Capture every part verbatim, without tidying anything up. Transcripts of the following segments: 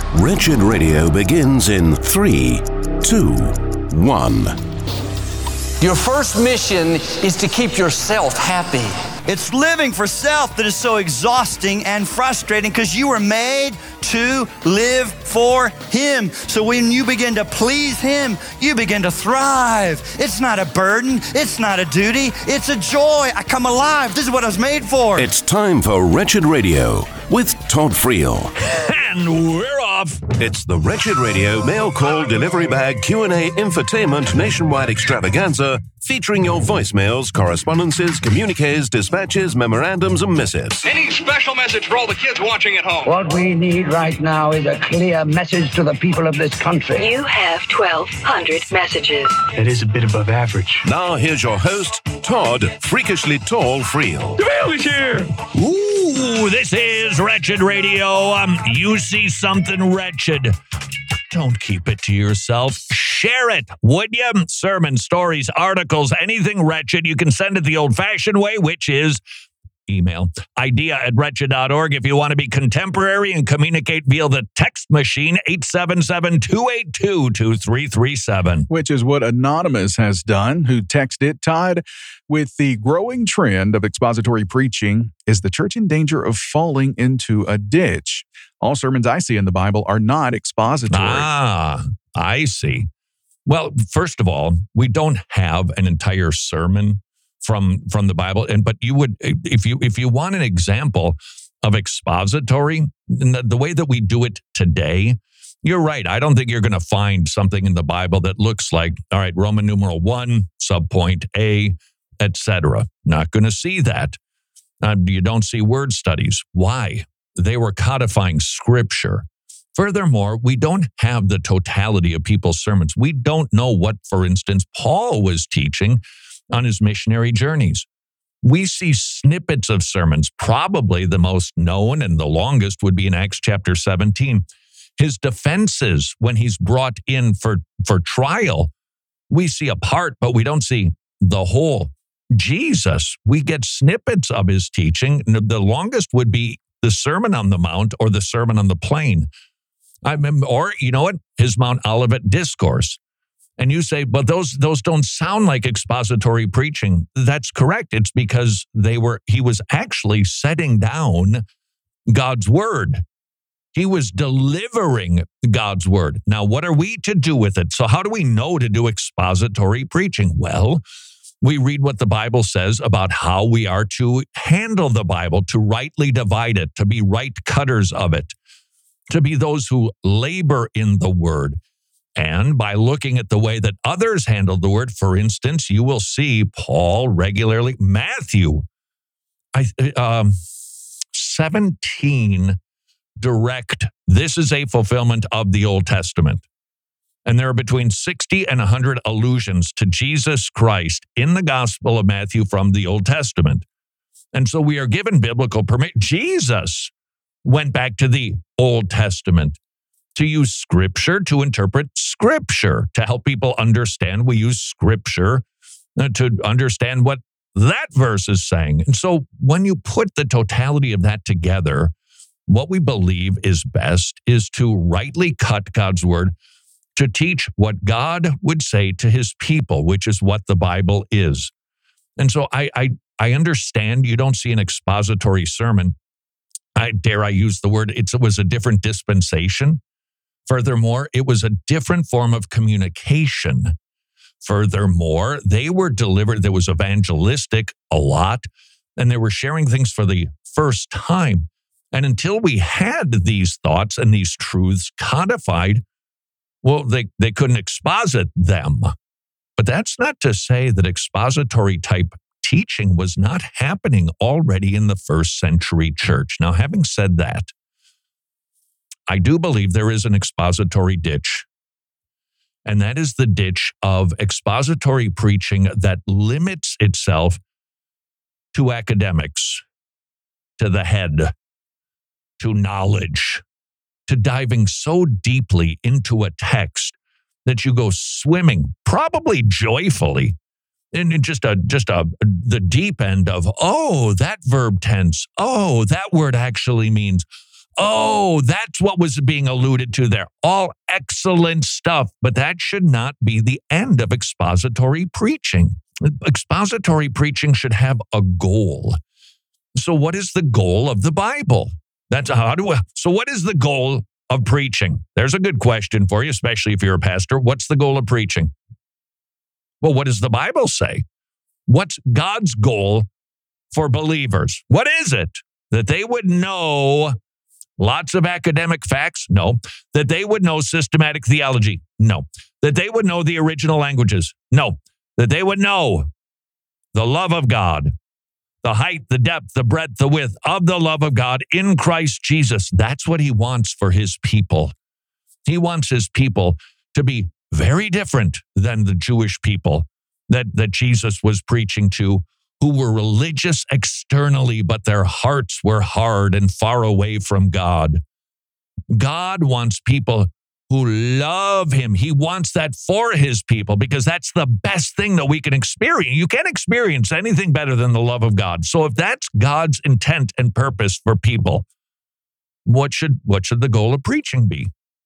Wretched Radio begins in three, two, one. Your first mission is to keep yourself happy. It's living for self that is so exhausting and frustrating because you were made to live for Him. So when you begin to please Him, you begin to thrive. It's not a burden. It's not a duty. It's a joy. I come alive. This is what I was made for. It's time for Wretched Radio with Todd Friel. And we're off. It's the Wretched Radio Mail Call Delivery Bag Q and A Infotainment Nationwide Extravaganza, featuring your voicemails, correspondences, communiques, dispatches, memorandums, and missives. Any special message for all the kids watching at home? What we need right now is a clear message to the people of this country. You have twelve hundred messages. That is a bit above average. Now here's your host, Todd Freakishly Tall Friel. The mail is here. Ooh, this is Wretched Radio. Um, you see something wretched, don't keep it to yourself. Share it, would you? Sermons, stories, articles, anything wretched, you can send it the old-fashioned way, which is email. Idea at wretched dot org. If you want to be contemporary and communicate via the text machine, eight seven seven, two eight two, two three three seven. Which is what Anonymous has done, who texted, Todd, with the growing trend of expository preaching, is the church in danger of falling into a ditch? All sermons I see in the Bible are not expository. Ah, I see. Well, first of all, we don't have an entire sermon from from the Bible, and but you would, if you if you want an example of expository, the, the way that we do it today, you're right. I don't think you're going to find something in the Bible that looks like, all right, Roman numeral one, subpoint A, et cetera. Not going to see that. Uh, you don't see word studies. Why? They were codifying scripture. Furthermore, we don't have the totality of people's sermons. We don't know what, for instance, Paul was teaching on his missionary journeys. We see snippets of sermons. Probably the most known and the longest would be in Acts chapter seventeen. His defenses when he's brought in for, for trial, we see a part, but we don't see the whole. Jesus, we get snippets of his teaching. The longest would be the Sermon on the Mount or the Sermon on the Plain. I remember, or you know what? His Mount Olivet Discourse. And you say, but those those don't sound like expository preaching. That's correct. It's because they were he was actually setting down God's word. He was delivering God's word. Now, what are we to do with it? So how do we know to do expository preaching? Well, we read what the Bible says about how we are to handle the Bible, to rightly divide it, to be right cutters of it, to be those who labor in the word. And by looking at the way that others handle the word, for instance, you will see Paul regularly, Matthew, I, um, seventeen direct, this is a fulfillment of the Old Testament. And there are between sixty and one hundred allusions to Jesus Christ in the Gospel of Matthew from the Old Testament. And so we are given biblical permission. Jesus went back to the Old Testament to use Scripture, to interpret Scripture, to help people understand. We use Scripture to understand what that verse is saying. And so when you put the totality of that together, what we believe is best is to rightly cut God's word, to teach what God would say to his people, which is what the Bible is. And so I I, I understand you don't see an expository sermon. I dare I use the word, it's, it was a different dispensation. Furthermore, it was a different form of communication. Furthermore, they were delivered, there was evangelistic a lot, and they were sharing things for the first time. And until we had these thoughts and these truths codified, well, they, they couldn't exposit them. But that's not to say that expository type teaching was not happening already in the first century church. Now, having said that, I do believe there is an expository ditch. And that is the ditch of expository preaching that limits itself to academics, to the head, to knowledge, to diving so deeply into a text that you go swimming, probably joyfully, in just a just a the deep end of, oh, that verb tense, oh, that word actually means, Oh, that's what was being alluded to there. All excellent stuff, but that should not be the end of expository preaching. Expository preaching should have a goal. So what is the goal of the Bible? That's how do I, so what is the goal of preaching? There's a good question for you, especially if you're a pastor. What's the goal of preaching? Well, what does the Bible say? What's God's goal for believers? What is it? That they would know lots of academic facts? No. That they would know systematic theology? No. That they would know the original languages? No. That they would know the love of God, the height, the depth, the breadth, the width of the love of God in Christ Jesus. That's what he wants for his people. He wants his people to be very different than the Jewish people that, that Jesus was preaching to, who were religious externally, but their hearts were hard and far away from God. God wants people who love him. He wants that for his people because that's the best thing that we can experience. You can't experience anything better than the love of God. So if that's God's intent and purpose for people, what should, what should the goal of preaching be?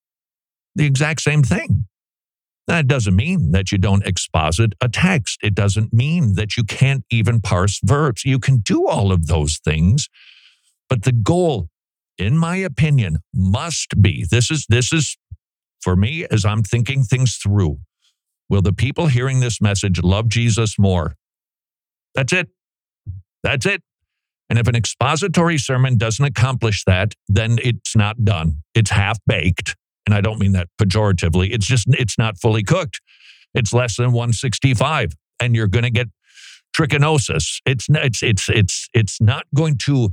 The exact same thing. That doesn't mean that you don't exposit a text. It doesn't mean that you can't even parse verbs. You can do all of those things, but the goal, in my opinion, must be, this is, this is for me as I'm thinking things through. Will the people hearing this message love Jesus more? That's it. That's it. And if an expository sermon doesn't accomplish that, then it's not done. It's half-baked. And I don't mean that pejoratively. It's just, it's not fully cooked. It's less than one sixty-five. And you're going to get trichinosis. It's, it's, it's, it's, it's not going to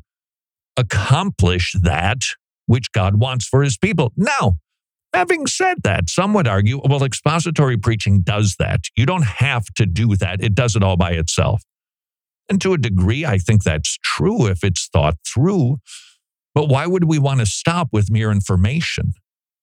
accomplish that which God wants for his people. Now, having said that, some would argue, well, expository preaching does that. You don't have to do that. It does it all by itself. And to a degree, I think that's true if it's thought through. But why would we want to stop with mere information?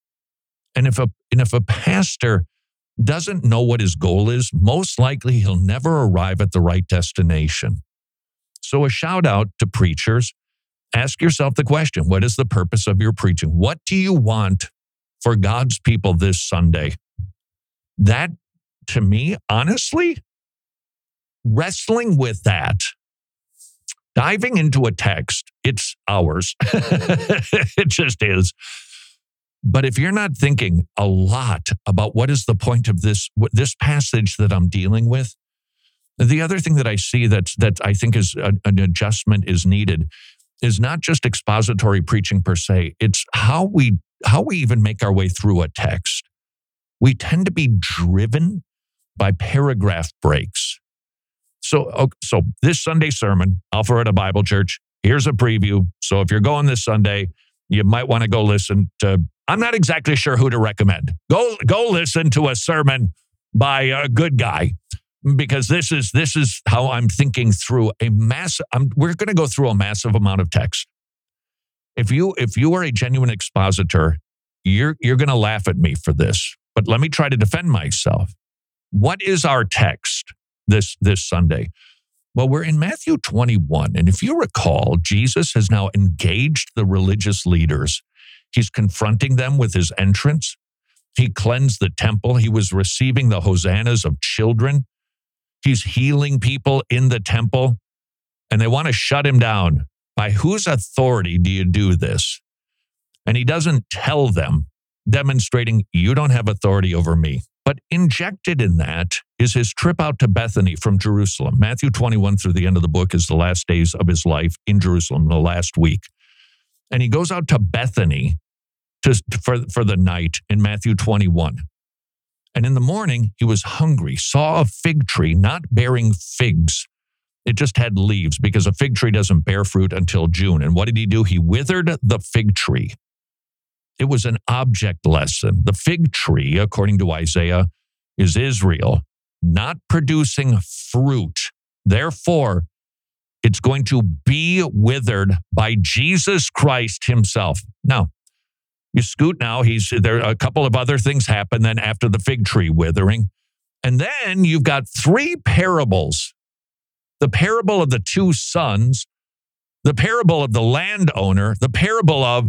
And if a, and if a pastor doesn't know what his goal is, most likely he'll never arrive at the right destination. So a shout out to preachers. Ask yourself the question, what is the purpose of your preaching? What do you want for God's people this Sunday? That, to me, honestly, wrestling with that, diving into a text, it's ours. It just is. But if you're not thinking a lot about what is the point of this, this passage that I'm dealing with, the other thing that I see that, that I think is a, an adjustment is needed is not just expository preaching per se. It's how we how we even make our way through a text. We tend to be driven by paragraph breaks. So, so this Sunday sermon, Alpharetta Bible Church, here's a preview. So if you're going this Sunday, you might want to go listen to, I'm not exactly sure who to recommend. Go, go listen to a sermon by a good guy, because this is, this is how I'm thinking through a massive, I'm, we're going to go through a massive amount of text. If you, if you are a genuine expositor, you're, you're going to laugh at me for this, but let me try to defend myself. What is our text this, this Sunday? Well, we're in Matthew twenty-one. And if you recall, Jesus has now engaged the religious leaders. He's confronting them with his entrance. He cleansed the temple. He was receiving the hosannas of children. He's healing people in the temple. And they want to shut him down. By whose authority do you do this? And he doesn't tell them, demonstrating you don't have authority over me. But injected in that is his trip out to Bethany from Jerusalem. Matthew twenty-one through the end of the book is the last days of his life in Jerusalem, the last week. And he goes out to Bethany to, for, for the night in Matthew twenty-one. And in the morning, he was hungry, saw a fig tree not bearing figs. It just had leaves because a fig tree doesn't bear fruit until June. And what did he do? He withered the fig tree. It was an object lesson. The fig tree, according to Isaiah, is Israel, not producing fruit. Therefore, it's going to be withered by Jesus Christ himself. Now, you scoot now, he's there. A couple of other things happen then after the fig tree withering. And then you've got three parables. The parable of the two sons, the parable of the landowner, the parable of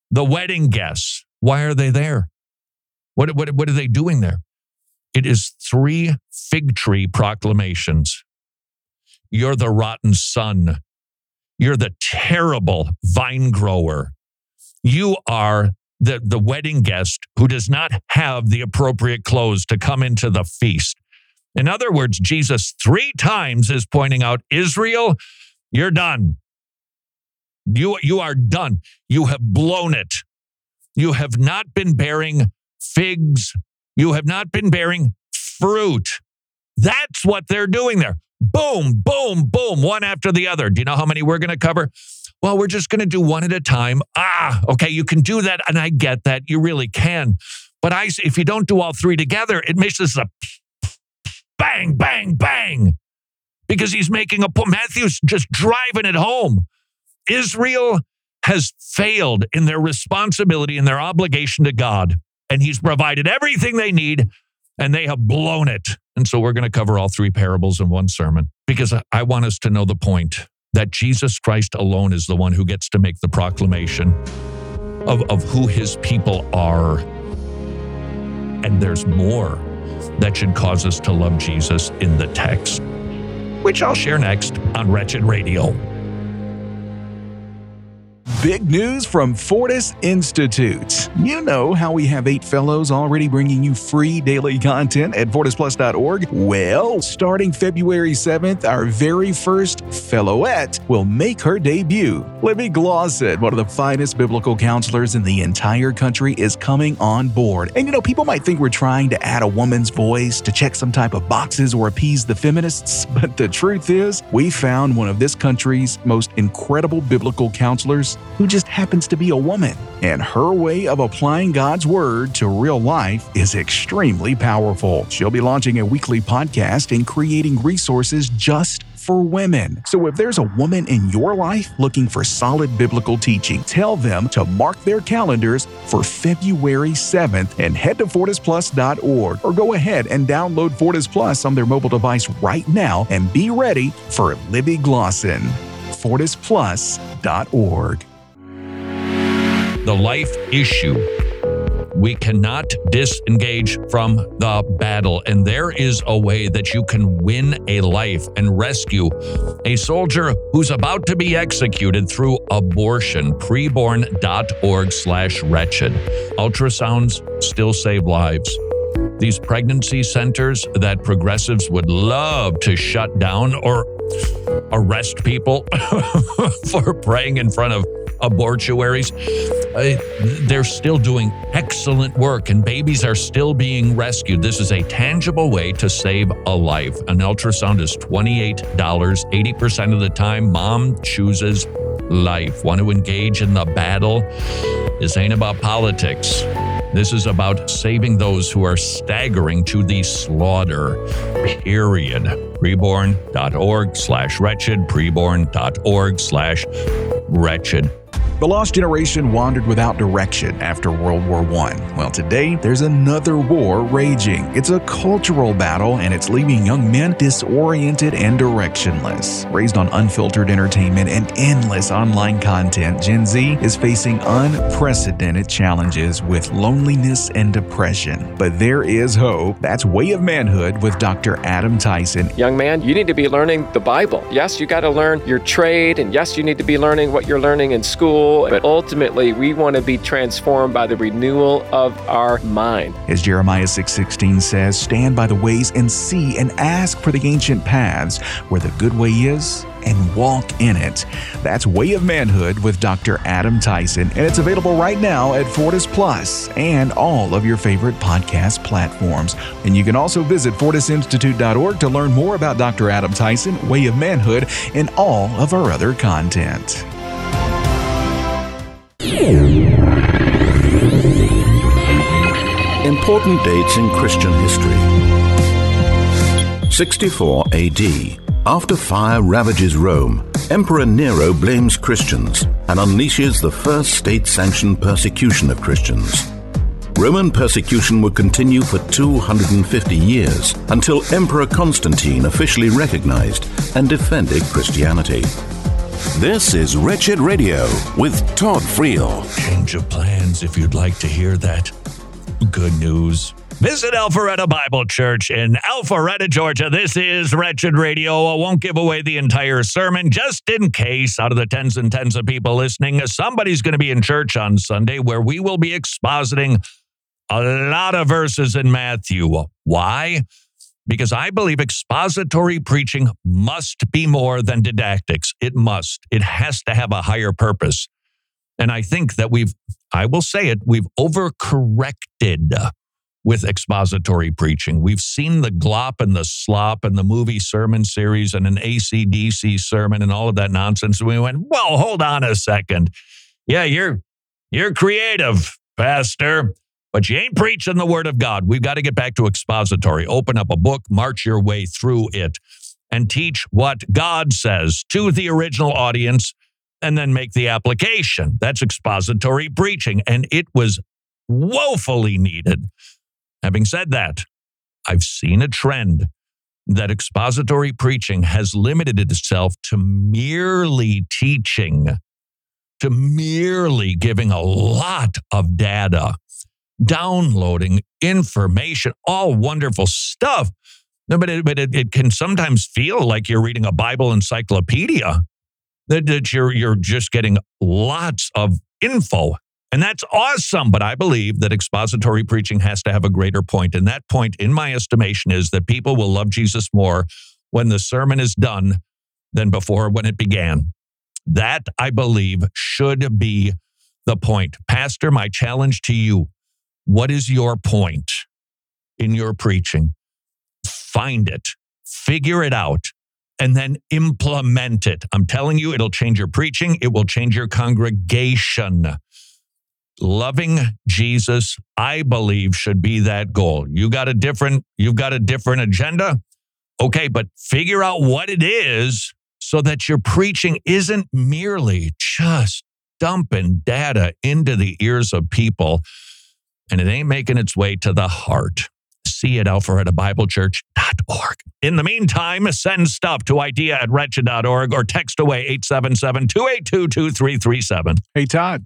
The wedding guests, why are they there? What, what, what are they doing there? It is three fig tree proclamations. You're the rotten son. You're the terrible vine grower. You are the, the wedding guest who does not have the appropriate clothes to come into the feast. In other words, Jesus three times is pointing out, Israel, you're done. You, you are done. You have blown it. You have not been bearing figs. You have not been bearing fruit. That's what they're doing there. Boom, boom, boom, one after the other. Do you know how many we're going to cover? Well, we're just going to do one at a time. Ah, okay, you can do that, and I get that. You really can. But I, if you don't do all three together, it makes this a bang, bang, bang. Because he's making a point. Matthew's just driving it home. Israel has failed in their responsibility and their obligation to God. And he's provided everything they need, and they have blown it. And so we're going to cover all three parables in one sermon, because I want us to know the point that Jesus Christ alone is the one who gets to make the proclamation of, of who his people are. And there's more that should cause us to love Jesus in the text, which I'll share next on Wretched Radio. Big news from Fortis Institute. You know how we have eight fellows already bringing you free daily content at fortis plus dot org? Well, starting February seventh, our very first fellowette will make her debut. Libby Glosson, one of the finest biblical counselors in the entire country, is coming on board. And you know, people might think we're trying to add a woman's voice to check some type of boxes or appease the feminists, but the truth is, we found one of this country's most incredible biblical counselors who just happens to be a woman. And her way of applying God's word to real life is extremely powerful. She'll be launching a weekly podcast and creating resources just for women. So if there's a woman in your life looking for solid biblical teaching, tell them to mark their calendars for February seventh and head to fortis plus dot org, or go ahead and download Fortis Plus on their mobile device right now and be ready for Libby Glosson. fortis plus dot org. The life issue. We cannot disengage from the battle, and there is a way that you can win a life and rescue a soldier who's about to be executed through abortion. preborn.org slash wretched. Ultrasounds still save lives. These pregnancy centers that progressives would love to shut down or arrest people for praying in front of abortuaries, uh, they're still doing excellent work, and babies are still being rescued. This is a tangible way to save a life. An ultrasound is twenty-eight dollars. eighty percent of the time, mom chooses life. Want to engage in the battle? This ain't about politics. This is about saving those who are staggering to the slaughter, period. preborn.org slash wretched, preborn.org slash wretched. The lost generation wandered without direction after World War One. Well, today, there's another war raging. It's a cultural battle, and it's leaving young men disoriented and directionless. Raised on unfiltered entertainment and endless online content, Gen Z is facing unprecedented challenges with loneliness and depression. But there is hope. That's Way of Manhood with Doctor Adam Tyson. Young man, you need to be learning the Bible. Yes, you got to learn your trade, and yes, you need to be learning what you're learning in school. But ultimately, we want to be transformed by the renewal of our mind. As Jeremiah six sixteen says, stand by the ways and see and ask for the ancient paths where the good way is, and walk in it. That's Way of Manhood with Doctor Adam Tyson, and it's available right now at Fortis Plus and all of your favorite podcast platforms. And you can also visit fortis institute dot org to learn more about Doctor Adam Tyson, Way of Manhood, and all of our other content. Important dates in Christian history. sixty-four A D. After fire ravages Rome, Emperor Nero blames Christians and unleashes the first state-sanctioned persecution of Christians. Roman persecution would continue for two hundred fifty years until Emperor Constantine officially recognized and defended Christianity. This is Wretched Radio with Todd Friel. Change of plans if you'd like to hear that. Good news. Visit Alpharetta Bible Church in Alpharetta, Georgia. This is Wretched Radio. I won't give away the entire sermon, just in case, out of the tens and tens of people listening, somebody's going to be in church on Sunday where we will be expositing a lot of verses in Matthew. Why? Because I believe expository preaching must be more than didactics. It must. It has to have a higher purpose. And I think that we've, I will say it, we've overcorrected with expository preaching. We've seen the glop and the slop and the movie sermon series and an A C D C sermon and all of that nonsense. And we went, well, hold on a second. Yeah, you're you're creative, Pastor, but you ain't preaching the word of God. We've got to get back to expository. Open up a book, march your way through it, and teach what God says to the original audience, and then make the application. That's expository preaching, and it was woefully needed. Having said that, I've seen a trend that expository preaching has limited itself to merely teaching, to merely giving a lot of data, downloading information, all wonderful stuff. No, but it, but it, it can sometimes feel like you're reading a Bible encyclopedia, that, that you're, you're just getting lots of info. And that's awesome, but I believe that expository preaching has to have a greater point. And that point, in my estimation, is that people will love Jesus more when the sermon is done than before when it began. That, I believe, should be the point. Pastor, my challenge to you, what is your point in your preaching? Find it, figure it out, and then implement it. I'm telling you, it'll change your preaching. It will change your congregation. Loving Jesus, I believe, should be that goal. You got a different, you've got a different agenda. Okay, but figure out what it is so that your preaching isn't merely just dumping data into the ears of people and it ain't making its way to the heart. See it at alpharetta bible church dot org. In the meantime, send stuff to idea at wretched dot org or text away eight seven seven, two eight two, two three three seven. Hey, Todd.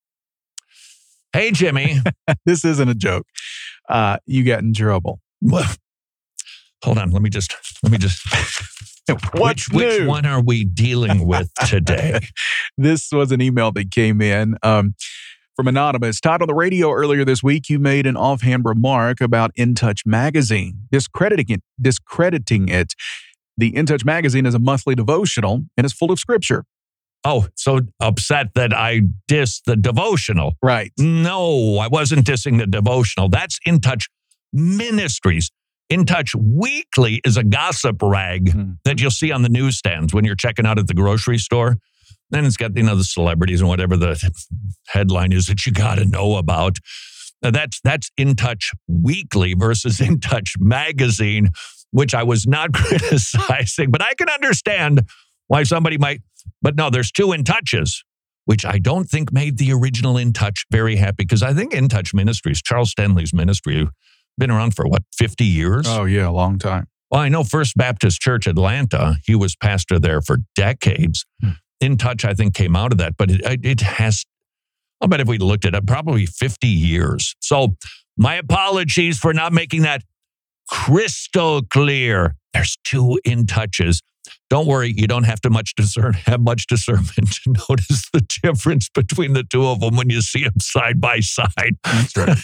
Hey, Jimmy. This isn't a joke. Uh, you got in trouble. Well, hold on. Let me just, let me just. which, which one are we dealing with today? This was an email that came in um, from Anonymous. Todd, on the radio earlier this week, you made an offhand remark about In Touch magazine, discrediting it. Discrediting it. The In Touch magazine is a monthly devotional and is full of scripture. Oh, so upset that I dissed the devotional. Right. No, I wasn't dissing the devotional. That's In Touch Ministries. In Touch Weekly is a gossip rag mm-hmm. that you'll see on the newsstands when you're checking out at the grocery store. Then it's got, you know, the celebrities and whatever the headline is that you got to know about. Now that's that's In Touch Weekly versus In Touch Magazine, which I was not criticizing, but I can understand why somebody might. But no, there's two In Touches, which I don't think made the original In Touch very happy, because I think In Touch Ministries, Charles Stanley's ministry, been around for what, fifty years? Oh, yeah, a long time. Well, I know First Baptist Church Atlanta, he was pastor there for decades. Hmm. In Touch, I think, came out of that, but it, it has, I'll bet if we looked at it, probably fifty years. So my apologies for not making that crystal clear. There's two In Touches. Don't worry, you don't have to much discern, have much discernment to notice the difference between the two of them when you see them side by side. That's right.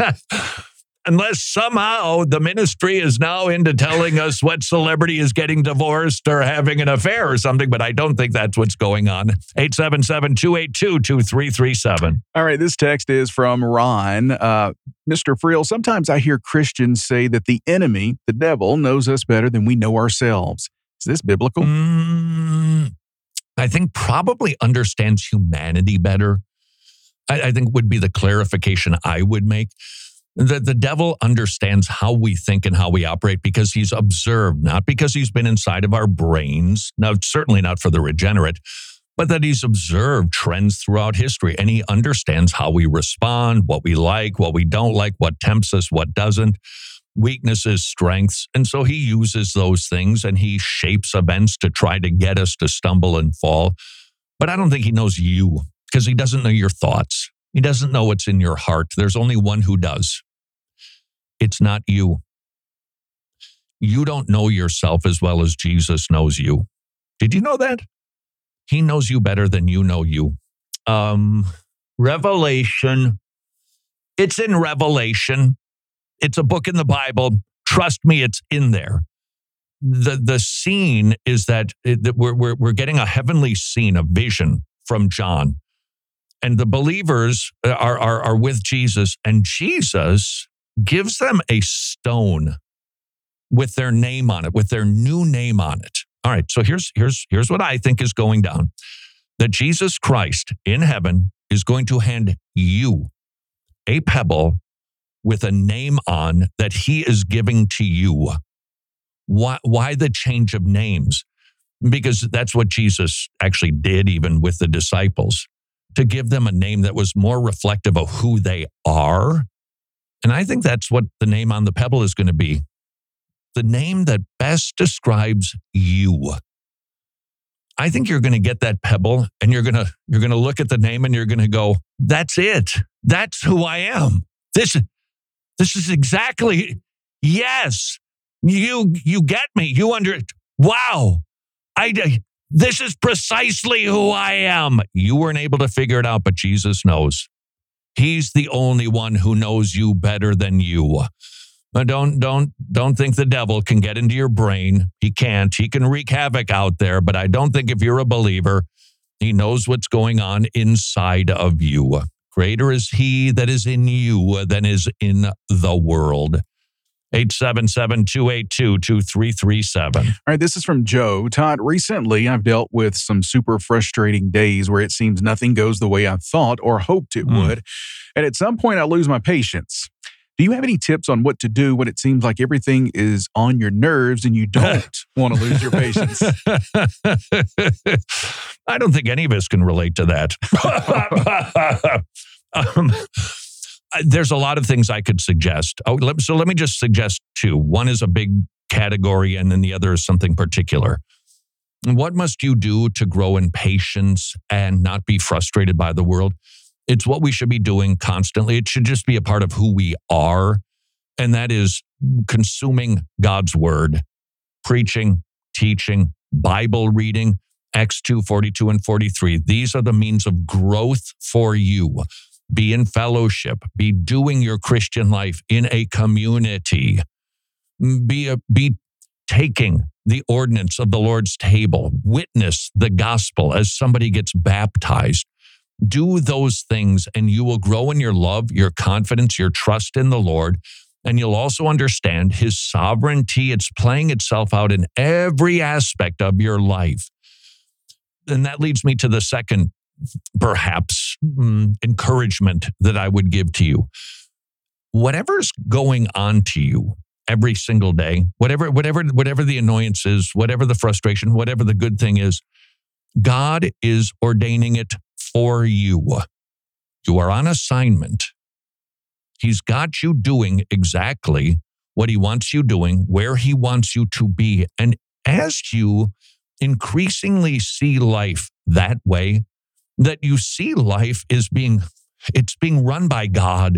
Unless somehow the ministry is now into telling us what celebrity is getting divorced or having an affair or something, but I don't think that's what's going on. eight seven seven, two eight two, two three three seven. All right, this text is from Ron. Uh, Mister Friel, sometimes I hear Christians say that the enemy, the devil, knows us better than we know ourselves. Is this biblical? Mm, I think probably understands humanity better. I, I think would be the clarification I would make. The, the devil understands how we think and how we operate because he's observed, not because he's been inside of our brains. Now, certainly not for the regenerate, but that he's observed trends throughout history and he understands how we respond, what we like, what we don't like, what tempts us, what doesn't, weaknesses, strengths. And so he uses those things and he shapes events to try to get us to stumble and fall. But I don't think he knows you because he doesn't know your thoughts. He doesn't know what's in your heart. There's only one who does. It's not you. You don't know yourself as well as Jesus knows you. Did you know that? He knows you better than you know you. Um, Revelation. It's in Revelation. It's a book in the Bible. Trust me, it's in there. The the scene is that, that we're, we're, we're getting a heavenly scene, a vision from John. And the believers are, are, are with Jesus, and Jesus gives them a stone with their name on it, with their new name on it. All right, so here's, here's, here's what I think is going down. That Jesus Christ in heaven is going to hand you a pebble with a name on that he is giving to you. Why, why the change of names? Because that's what Jesus actually did even with the disciples, to give them a name that was more reflective of who they are. And I think that's what the name on the pebble is going to be. The name that best describes you. I think you're going to get that pebble and you're going to you're going to look at the name and you're going to go, that's it. That's who I am. This, this is exactly, yes, you you get me. You under, wow. I, this is precisely who I am. You weren't able to figure it out, but Jesus knows. He's the only one who knows you better than you. Don't, don't, don't think the devil can get into your brain. He can't. He can wreak havoc out there, but I don't think if you're a believer, he knows what's going on inside of you. Greater is he that is in you than is in the world. eight seven seven, two eight two, two three three seven. All right, this is from Joe. Todd, recently I've dealt with some super frustrating days where it seems nothing goes the way I thought or hoped it mm. would. And at some point I lose my patience. Do you have any tips on what to do when it seems like everything is on your nerves and you don't want to lose your patience? I don't think any of us can relate to that. um, there's a lot of things I could suggest. Oh, let, so let me just suggest two. One is a big category and then the other is something particular. What must you do to grow in patience and not be frustrated by the world? It's what we should be doing constantly. It should just be a part of who we are. And that is consuming God's word, preaching, teaching, Bible reading, Acts two, forty-two and forty-three. These are the means of growth for you. Be in fellowship. Be doing your Christian life in a community. Be, a, be taking the ordinance of the Lord's table. Witness the gospel as somebody gets baptized. Do those things and you will grow in your love, your confidence, your trust in the Lord. And you'll also understand his sovereignty. It's playing itself out in every aspect of your life. And that leads me to the second, perhaps, mm, encouragement that I would give to you. Whatever's going on to you every single day, whatever, whatever, whatever the annoyance is, whatever the frustration, whatever the good thing is, God is ordaining it for you. You are on assignment. He's got you doing exactly what he wants you doing, where he wants you to be. And as you increasingly see life that way, that you see life is being, it's being run by God.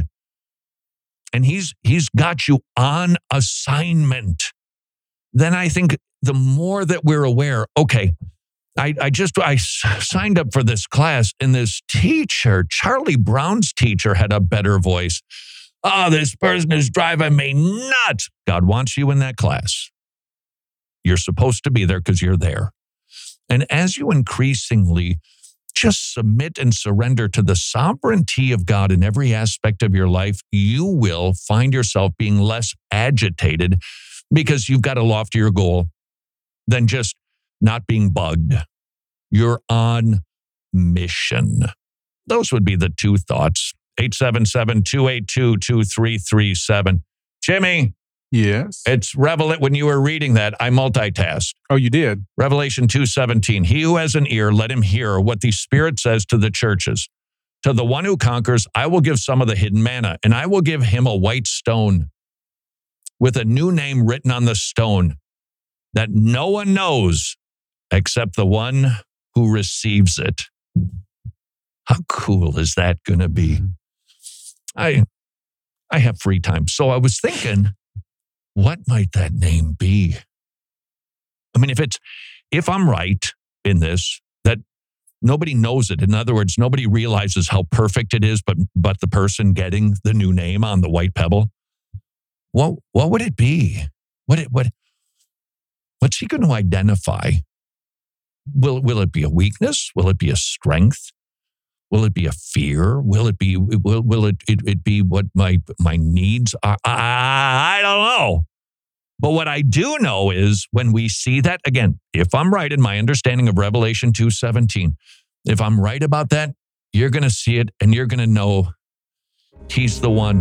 And he's, he's got you on assignment. Then I think the more that we're aware, okay, I, I just, I signed up for this class and this teacher, Charlie Brown's teacher, had a better voice. Oh, this person is driving me nuts. God wants you in that class. You're supposed to be there because you're there. And as you increasingly just submit and surrender to the sovereignty of God in every aspect of your life, you will find yourself being less agitated because you've got a loftier goal than just not being bugged. You're on mission. Those would be the two thoughts. eight seven seven, two eight two, two three three seven. Jimmy. Yes. It's Revelation. When you were reading that, I multitasked. Oh, you did? Revelation two seventeen. He who has an ear, let him hear what the Spirit says to the churches. To the one who conquers, I will give some of the hidden manna, and I will give him a white stone with a new name written on the stone that no one knows except the one who receives it. How cool is that going to be? I I have free time. So I was thinking, what might that name be? I mean, if it's if I'm right in this, that nobody knows it. In other words, nobody realizes how perfect it is, but but the person getting the new name on the white pebble. What what would it be? What it what what's he going to identify? Will will it be a weakness? Will it be a strength? Will it be a fear? Will it be will will it it, it be what my my needs are? I, I don't know. But what I do know is when we see that, again, if I'm right in my understanding of Revelation two seventeen, if I'm right about that, you're going to see it and you're going to know he's the one.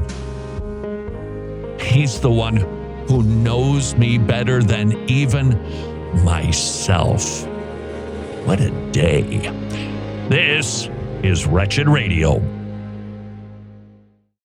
He's the one who knows me better than even myself. What a day. This is Wretched Radio.